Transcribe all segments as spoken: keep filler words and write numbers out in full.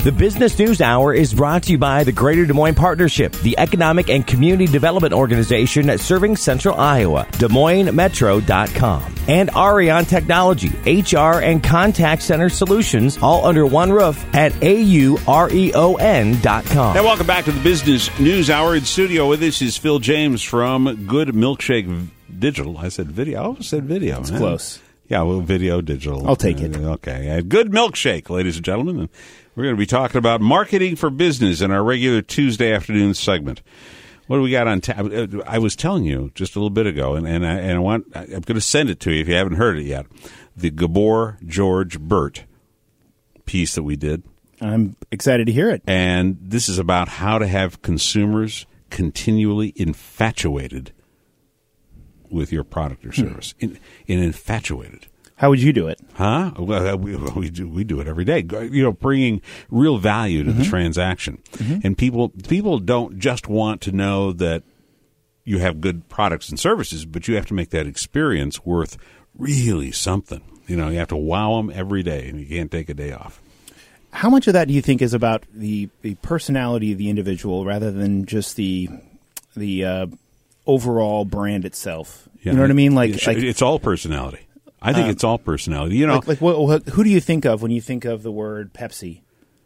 The Business News Hour is brought to you by the Greater Des Moines Partnership, the economic and community development organization serving Central Iowa, Des Moines Metro dot com, and Arion Technology, H R and contact center solutions, all under one roof at A U R E O N dot com. And welcome back to the Business News Hour. In studio with us is Phil James from Good Milkshake Digital. I said video. I almost said video. It's man. close. Yeah, well, video, digital. I'll take it. Okay. Uh, Good Milkshake, ladies and gentlemen. And we're going to be talking about marketing for business in our regular Tuesday afternoon segment. What do we got on tap? I was telling you just a little bit ago, and, and, I, and I want, I'm going to send it to you if you haven't heard it yet. The Gabor George Burt piece that we did. I'm excited to hear it. And this is about how to have consumers continually infatuated with your product or service. In, in infatuated. How would you do it? Huh? Well, we, we do we do it every day. You know, bringing real value to mm-hmm. the transaction. Mm-hmm. And people people don't just want to know that you have good products and services, but you have to make that experience worth really something. You know, you have to wow them every day, and you can't take a day off. How much of that do you think is about the, the personality of the individual rather than just the the uh, overall brand itself? Yeah, you know what I mean? Like, it's, like it's all personality. I think um, it's all personality. You know, like, like what, what, who do you think of when you think of the word Pepsi?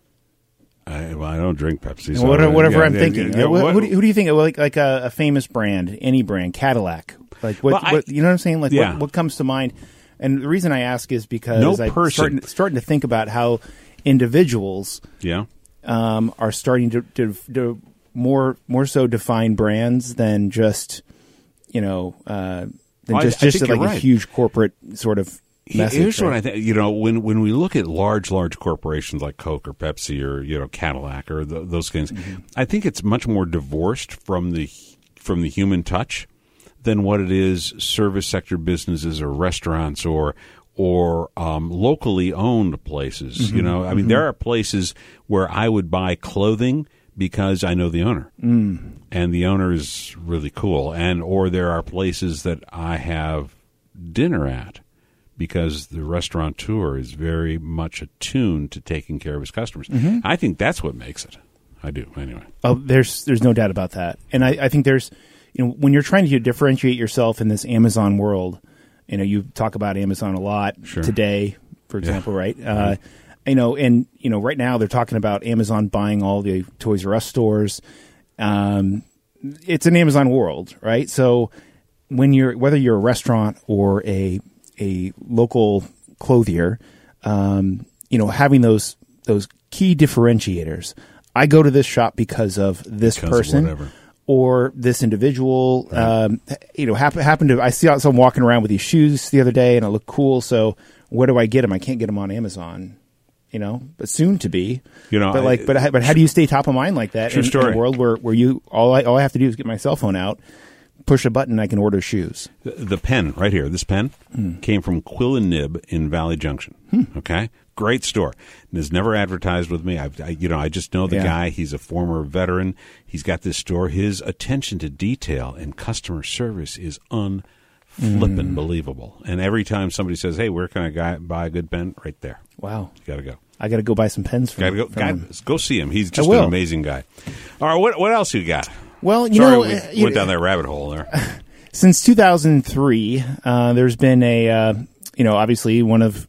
I, well, I don't drink Pepsi. So whatever, whatever yeah, I'm yeah, thinking. Yeah, what, what, who, do, who do you think? Like, like a, a famous brand, any brand, Cadillac. Like, what, well, I, what you know what I'm saying? Like, yeah. what, what comes to mind? And the reason I ask is because no I'm person. starting, starting to think about how individuals, yeah, um, are starting to, to, to more more so define brands than just you know uh, than well, just I, I just like right. a huge corporate sort of message. Here's right? what I think. You know, when when we look at large large corporations like Coke or Pepsi or you know Cadillac or the, those things, mm-hmm. I think it's much more divorced from the from the human touch than what it is service sector businesses or restaurants or or um, locally owned places. Mm-hmm. You know, I mean, mm-hmm. there are places where I would buy clothing because I know the owner, mm. and the owner is really cool. And or there are places that I have dinner at because the restaurateur is very much attuned to taking care of his customers. Mm-hmm. I think that's what makes it. I do, anyway. Oh, there's there's no doubt about that. And I, I think there's, you know, when you're trying to differentiate yourself in this Amazon world, you know, you talk about Amazon a lot sure. today, for example, yeah. right? Uh, right. You know, and, you know, right now they're talking about Amazon buying all the Toys R Us stores. Um, it's an Amazon world, right? So when you're, whether you're a restaurant or a a local clothier, um, you know, having those those key differentiators. I go to this shop because of this because person. Of whatever. Or this individual, right. um, you know, happen, happen to, I see someone walking around with these shoes the other day and it looked cool. So where do I get them? I can't get them on Amazon, you know, but soon to be, you know, but like, I, but, but how do you stay top of mind like that true in, story. in a world where, where you, all I, all I have to do is get my cell phone out, push a button, I can order shoes. The, the pen right here, this pen hmm. came from Quill and Nib in Valley Junction. Hmm. Okay. Great store. And has never advertised with me. I've, I, you know, I just know the yeah. guy. He's a former veteran. He's got this store. His attention to detail and customer service is unflippin' mm. believable. And every time somebody says, "Hey, where can I guy, buy a good pen?" Right there. Wow. You got to go. I got to go buy some pens from, gotta go, from guy, him. Go see him. He's just I will. an amazing guy. All right. What what else you got? Well, you Sorry know, we uh, went you, down that rabbit hole there. Since two thousand three, uh, there's been a, uh, you know, obviously one of,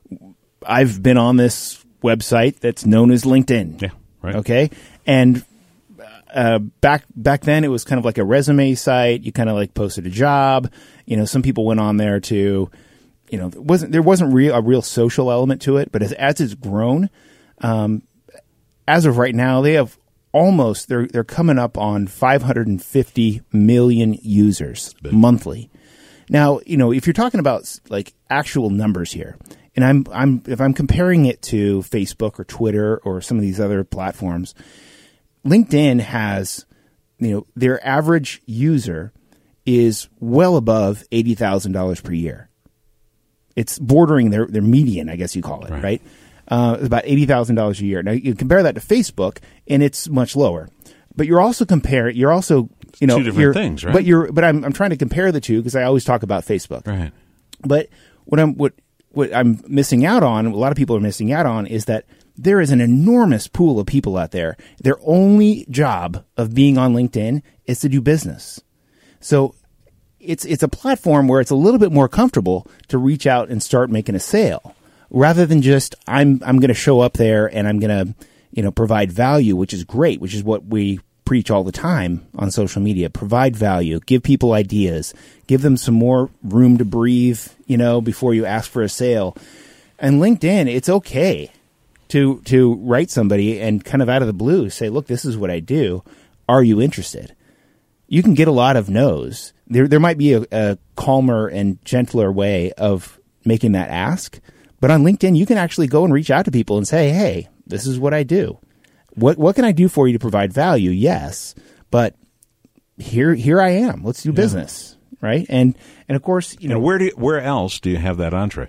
I've been on this website that's known as LinkedIn. Yeah, right. Okay. And uh, back back then it was kind of like a resume site. You kind of like posted a job. You know, some people went on there to, you know, wasn't there wasn't real a real social element to it. But as as it's grown, um, as of right now, they have almost they're they're coming up on five hundred fifty million users monthly. Now, you know, if you're talking about like actual numbers here. And I'm I'm if I'm comparing it to Facebook or Twitter or some of these other platforms, LinkedIn has, you know, their average user is well above eighty thousand dollars per year. It's bordering their, their median, I guess you call it, right? right? Uh, about eighty thousand dollars a year. Now you compare that to Facebook, and it's much lower. But you're also compare you're also you know two different things, right? But you're but I'm I'm trying to compare the two because I always talk about Facebook, right? But what I'm what What I'm missing out on, a lot of people are missing out on, is that there is an enormous pool of people out there. Their only job of being on LinkedIn is to do business. So it's it's a platform where it's a little bit more comfortable to reach out and start making a sale, rather than just I'm I'm going to show up there and I'm going to, you know, provide value, which is great, which is what we preach all the time on social media. Provide value, give people ideas, give them some more room to breathe, you know, before you ask for a sale. And LinkedIn, it's okay to to write somebody and kind of out of the blue say, look, this is what I do. Are you interested? You can get a lot of no's. There there might be a, a calmer and gentler way of making that ask. But on LinkedIn, you can actually go and reach out to people and say, hey, this is what I do. What what can I do for you to provide value? Yes, but here here I am. Let's do business, yeah. Right? And and of course, you know, and where do you, where else do you have that entree?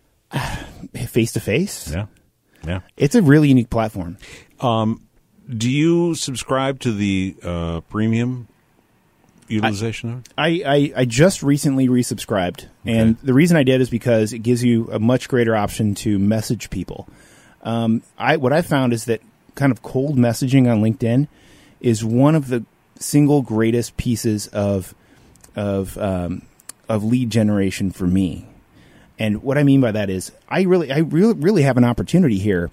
Face to face. Yeah, yeah. It's a really unique platform. Um, do you subscribe to the uh, premium utilization of it? I, I, I just recently resubscribed, okay. And the reason I did is because it gives you a much greater option to message people. Um, I what I found is that kind of cold messaging on LinkedIn is one of the single greatest pieces of of um, of lead generation for me. And what I mean by that is, I really, I really, really have an opportunity here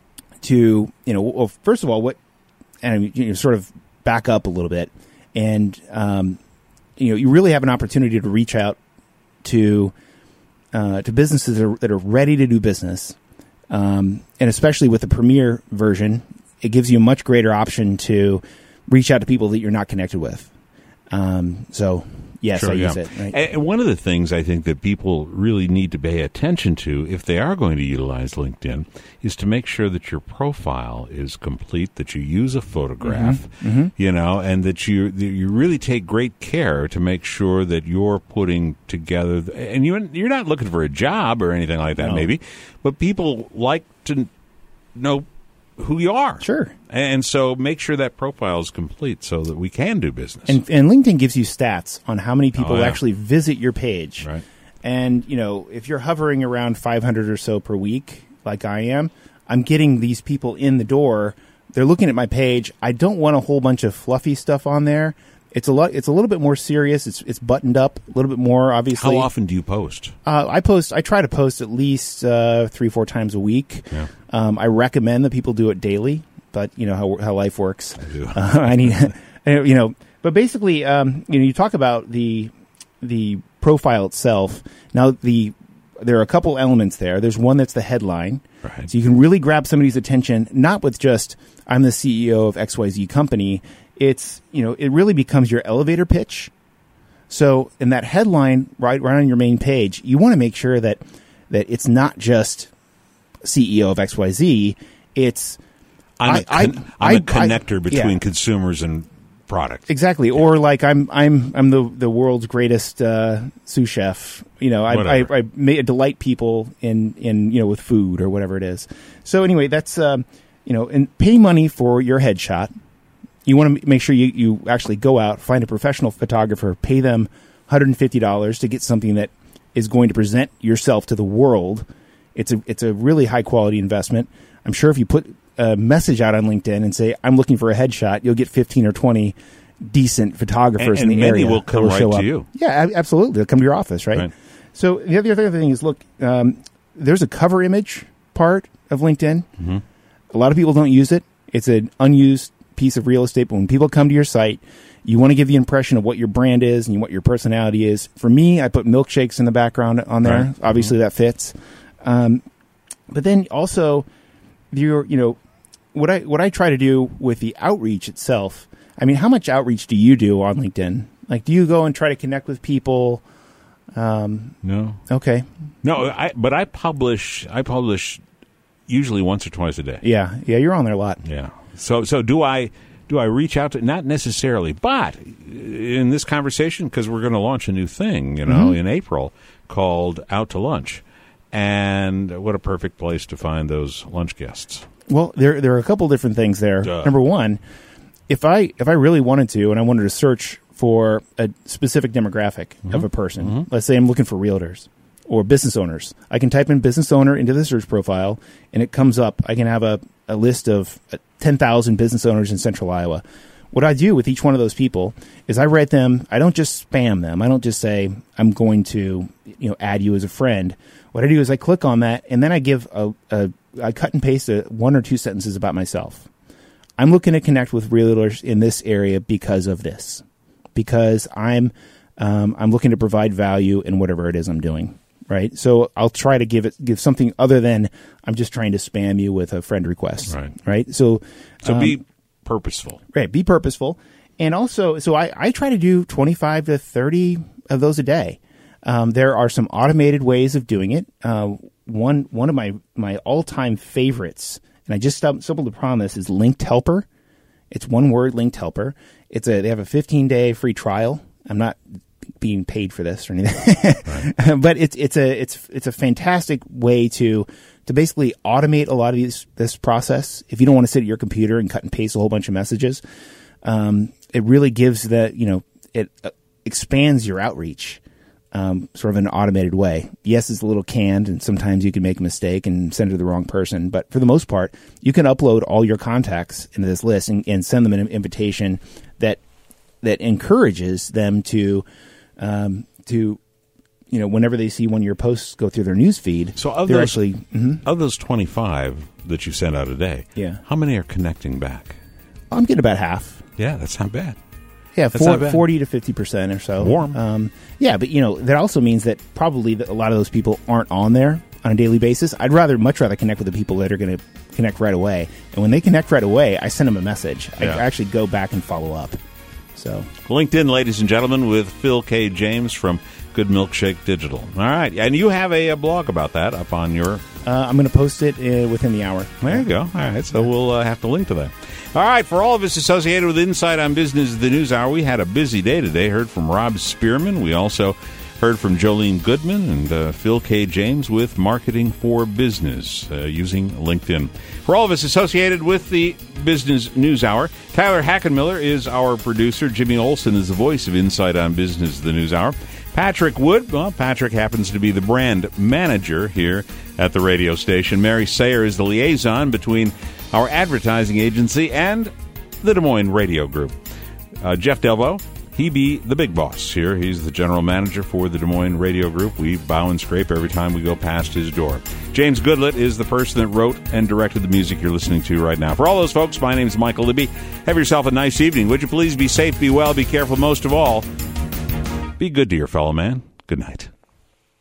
to, you know, well, first of all, what, and you know, sort of back up a little bit, and um, you know, you really have an opportunity to reach out to uh, to businesses that are, that are ready to do business, um, and especially with the Premier version, it gives you a much greater option to reach out to people that you're not connected with. Um, so. Yes, sure, I use yeah. it. Right. And one of the things I think that people really need to pay attention to if they are going to utilize LinkedIn is to make sure that your profile is complete, that you use a photograph, mm-hmm. Mm-hmm. you know, and that you that you really take great care to make sure that you're putting together. And you you're not looking for a job or anything like that, no. maybe, but people like to know who you are. Sure. And so make sure that profile is complete so that we can do business. And, and LinkedIn gives you stats on how many people oh, yeah. actually visit your page. Right. And, you know, if you're hovering around five hundred or so per week, like I am, I'm getting these people in the door. They're looking at my page. I don't want a whole bunch of fluffy stuff on there. It's a lot. It's a little bit more serious. It's it's buttoned up a little bit more, obviously. How often do you post? Uh, I post. I try to post at least uh, three, four times a week. Yeah. Um, I recommend that people do it daily, but you know how how life works. I do. Uh, I need, you know. But basically, um, you know, you talk about the the profile itself. Now, the there are a couple elements there. There's one that's the headline, right. So you can really grab somebody's attention, not with just "I'm the C E O of X Y Z company." It's, you know, it really becomes your elevator pitch. So in that headline, right, right on your main page, you want to make sure that that it's not just C E O of X Y Z. It's I'm a, I, con- I, I'm a I, connector I, between yeah. consumers and product. Exactly. Yeah. Or like I'm I'm I'm the the world's greatest uh, sous chef. You know, I, I I may delight people in in you know with food or whatever it is. So anyway, that's um, you know, and pay money for your headshot. You want to make sure you, you actually go out, find a professional photographer, pay them one hundred fifty dollars to get something that is going to present yourself to the world. It's a it's a really high quality investment. I'm sure if you put a message out on LinkedIn and say, I'm looking for a headshot, you'll get fifteen or twenty decent photographers and, and in the many area. will come will right show to up. you. Yeah, absolutely. They'll come to your office, right? right. So the other, the other thing is, look, um, there's a cover image part of LinkedIn. Mm-hmm. A lot of people don't use it. It's an unused piece of real estate, but when people come to your site, you want to give the impression of what your brand is and what your personality is. For me, I put milkshakes in the background on there. Right. Obviously, mm-hmm. that fits. Um, but then also, you're, you know, what I what I try to do with the outreach itself. I mean, how much outreach do you do on LinkedIn? Like, do you go and try to connect with people? Um, no. Okay. No, I, but I publish. I publish usually once or twice a day. Yeah, yeah, you're on there a lot. Yeah. So, so do I? Do I reach out to? Not necessarily, but in this conversation, because we're going to launch a new thing, you know, Mm-hmm. in April called Out to Lunch, and what a perfect place to find those lunch guests. Well, there there are a couple different things there. Duh. Number one, if I if I really wanted to, and I wanted to search for a specific demographic Mm-hmm. of a person, Mm-hmm. let's say I'm looking for realtors, or business owners. I can type in business owner into the search profile, and it comes up. I can have a, a list of ten thousand business owners in Central Iowa. What I do with each one of those people is I write them. I don't just spam them. I don't just say, I'm going to, you know, add you as a friend. What I do is I click on that, and then I give a, a I cut and paste a, one or two sentences about myself. I'm looking to connect with realtors in this area because of this, because I'm um, I'm looking to provide value in whatever it is I'm doing. Right, so I'll try to give it give something other than I'm just trying to spam you with a friend request. Right, right. So, so um, be purposeful. Right, be purposeful, and also, so I, I try to do twenty-five to thirty of those a day. Um, there are some automated ways of doing it. Uh, one one of my my all time favorites, and I just stumbled upon this, is Linked Helper. It's one word, Linked Helper. It's a they have a fifteen day free trial. I'm not being paid for this or anything, right. But it's it's a it's it's a fantastic way to to basically automate a lot of these, this process. If you don't want to sit at your computer and cut and paste a whole bunch of messages, um, it really gives that, you know, it uh, expands your outreach, um, sort of in an automated way. Yes, it's a little canned, and sometimes you can make a mistake and send it to the wrong person. But for the most part, you can upload all your contacts into this list and, and send them an invitation that that encourages them to. Um, to, you know, whenever they see one of your posts go through their news feed, so of they're those, actually mm-hmm. of those twenty-five that you send out a day, yeah, how many are connecting back? I'm getting about half. Yeah, that's not bad. Yeah, that's four, not bad. forty to fifty percent or so. Warm. Um, yeah, but you know that also means that probably a lot of those people aren't on there on a daily basis. I'd rather, much rather connect with the people that are going to connect right away. And when they connect right away, I send them a message. Yeah. I actually go back and follow up. So LinkedIn, ladies and gentlemen, with Phil K. James from Good Milkshake Digital. All right. And you have a, a blog about that up on your... Uh, I'm going to post it uh, within the hour. There you go. All right. So we'll uh, have to link to that. All right. For all of us associated with Insight on Business, the News Hour, we had a busy day today. Heard from Rob Spearman. We also heard from Jolene Goodman and uh, Phil K. James with Marketing for Business uh, using LinkedIn. For all of us associated with the Business News Hour, Tyler Hackenmiller is our producer. Jimmy Olsen is the voice of Insight on Business, the News Hour. Patrick Wood, well, Patrick happens to be the brand manager here at the radio station. Mary Sayer is the liaison between our advertising agency and the Des Moines Radio Group. Uh, Jeff Delvo, he be the big boss here. He's the general manager for the Des Moines Radio Group. We bow and scrape every time we go past his door. James Goodlett is the person that wrote and directed the music you're listening to right now. For all those folks, my name is Michael Libby. Have yourself a nice evening. Would you please be safe, be well, be careful, most of all, be good to your fellow man. Good night.